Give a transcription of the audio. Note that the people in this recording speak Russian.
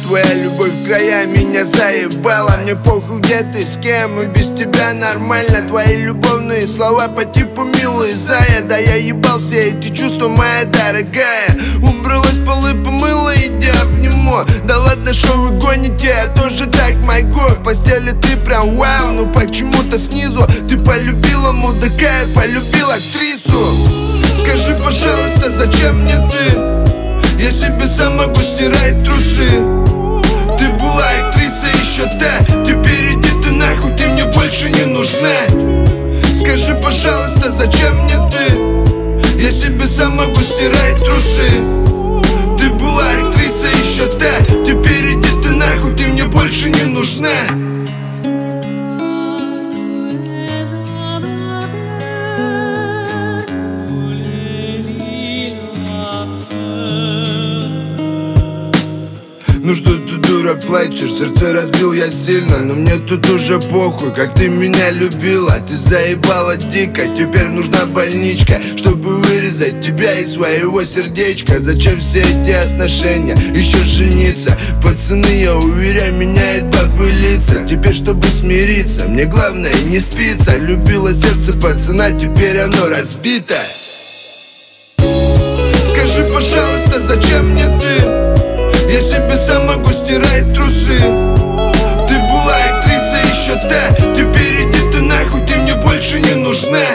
твоя любовь в края меня заебала. Мне похуй, где ты, с кем, и без тебя нормально. Твои любовные слова по типу «милый зая». Да я ебал все эти чувства, моя дорогая. Убралась, полы помыла, иди обниму. Да ладно, шо вы гоните, я тоже так могу. В постели ты прям вау, но почему-то снизу ты полюбила мудака и полюбила актрису. Скажи, пожалуйста, зачем мне ты? Я себе сам могу стирать трусы. Ты была актриса еще та, теперь иди ты нахуй, ты мне больше не нужна. Скажи, пожалуйста, зачем мне ты? Я себе сам могу стирать трусы. Ты была актриса еще та, теперь иди ты нахуй, ты мне больше не нужна. Ну что ты, дура, плачешь? Сердце разбил я сильно, но мне тут уже похуй, как ты меня любила. Ты заебала дико, теперь нужна больничка, чтобы вырезать тебя из своего сердечка. Зачем все эти отношения? Еще жениться. Пацаны, я уверяю, меняет бабы лица. Теперь, чтобы смириться, мне главное не спится. Любила сердце пацана, теперь оно разбито. Скажи, пожалуйста, зачем мне ты? Я себе сам могу стирать трусы. Ты была актриса еще та, теперь иди ты нахуй, ты мне больше не нужна.